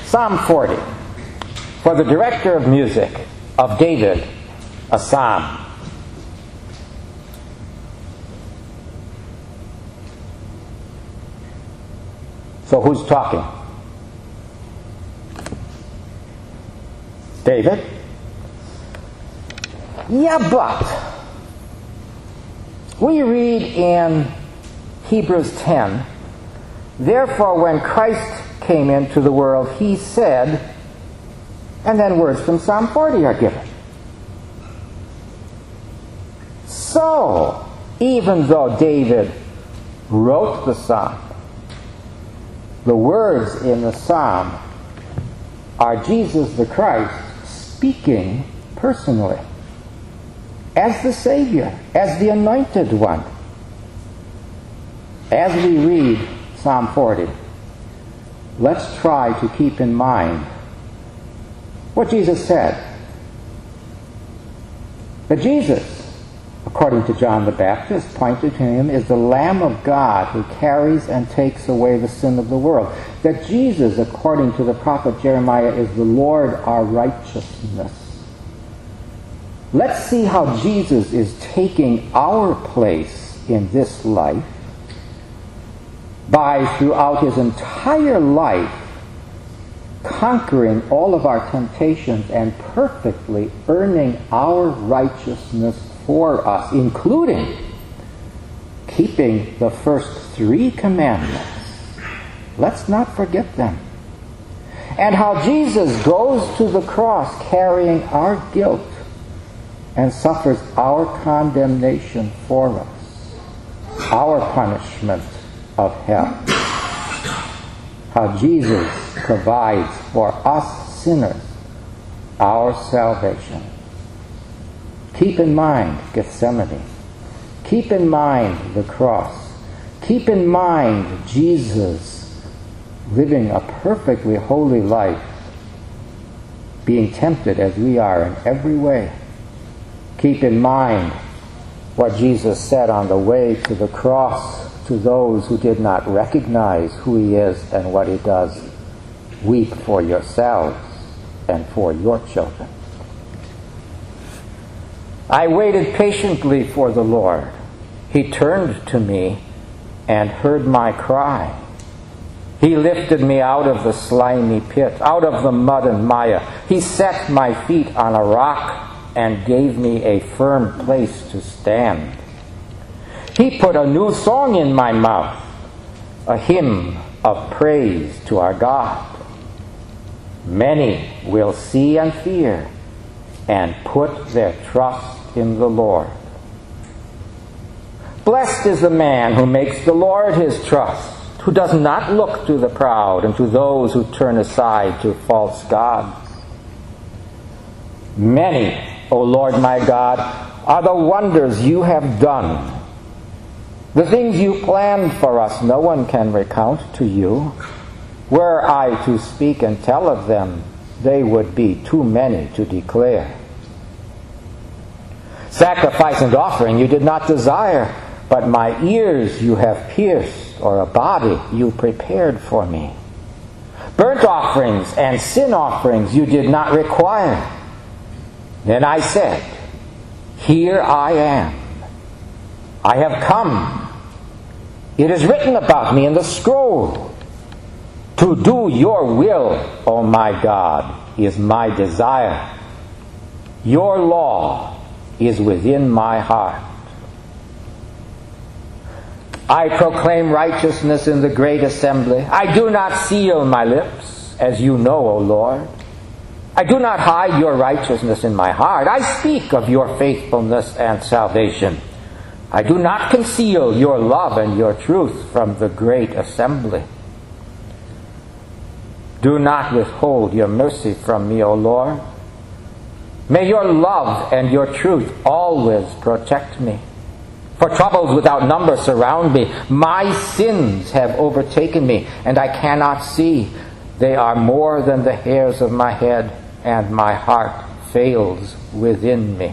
Psalm 40. For the director of music, of David, a psalm. So who's talking? David? Yeah, but we read in Hebrews 10, therefore when Christ came into the world, he said, and then words from Psalm 40 are given. So, even though David wrote the psalm, the words in the psalm are Jesus the Christ speaking personally, as the Savior, as the Anointed One. As we read Psalm 40, let's try to keep in mind what Jesus said. That Jesus, according to John the Baptist, pointed to him as the Lamb of God who carries and takes away the sin of the world. That Jesus, according to the prophet Jeremiah, is the Lord our righteousness. Let's see how Jesus is taking our place in this life by, throughout his entire life, conquering all of our temptations and perfectly earning our righteousness for us, including keeping the first 3 commandments. Let's not forget them. And how Jesus goes to the cross carrying our guilt and suffers our condemnation for us, our punishment of hell. How Jesus provides for us sinners our salvation. Keep in mind Gethsemane. Keep in mind the cross. Keep in mind Jesus living a perfectly holy life, being tempted as we are in every way. Keep in mind what Jesus said on the way to the cross to those who did not recognize who he is and what he does. Weep for yourselves and for your children. I waited patiently for the Lord. He turned to me and heard my cry. He lifted me out of the slimy pit, out of the mud and mire. He set my feet on a rock and gave me a firm place to stand. He put a new song in my mouth, a hymn of praise to our God. Many will see and fear and put their trust in the Lord. Blessed is the man who makes the Lord his trust, who does not look to the proud and to those who turn aside to false gods. Many, O Lord my God, are the wonders you have done. The things you planned for us no one can recount to you. Were I to speak and tell of them, they would be too many to declare. Sacrifice and offering you did not desire, but my ears you have pierced, or a body you prepared for me. Burnt offerings and sin offerings you did not require. Then I said, here I am. I have come. It is written about me in the scroll. To do your will, O my God, is my desire. Your law is within my heart. I proclaim righteousness in the great assembly. I do not seal my lips, as you know, O Lord. I do not hide your righteousness in my heart. I speak of your faithfulness and salvation. I do not conceal your love and your truth from the great assembly. Do not withhold your mercy from me, O Lord. May your love and your truth always protect me. For troubles without number surround me. My sins have overtaken me, and I cannot see. They are more than the hairs of my head, and my heart fails within me.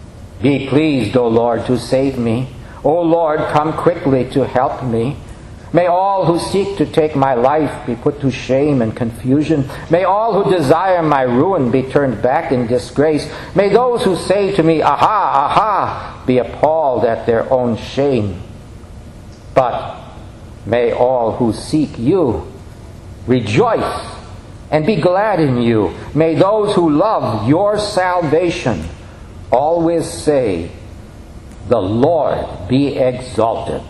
Be pleased, O Lord, to save me. O Lord, come quickly to help me. May all who seek to take my life be put to shame and confusion. May all who desire my ruin be turned back in disgrace. May those who say to me, aha, aha, be appalled at their own shame. But may all who seek you rejoice and be glad in you. May those who love your salvation always say, the Lord be exalted.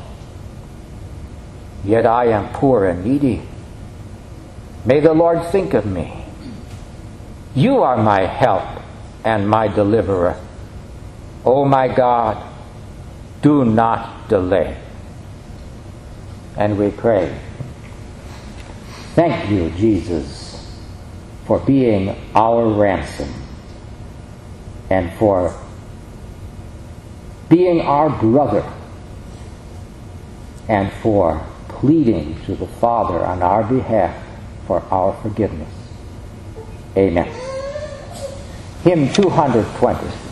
Yet I am poor and needy. May the Lord think of me. You are my help and my deliverer. O my God, do not delay. And we pray, thank you, Jesus, for being our ransom and for being our brother and for pleading to the Father on our behalf for our forgiveness. Amen. Hymn 220.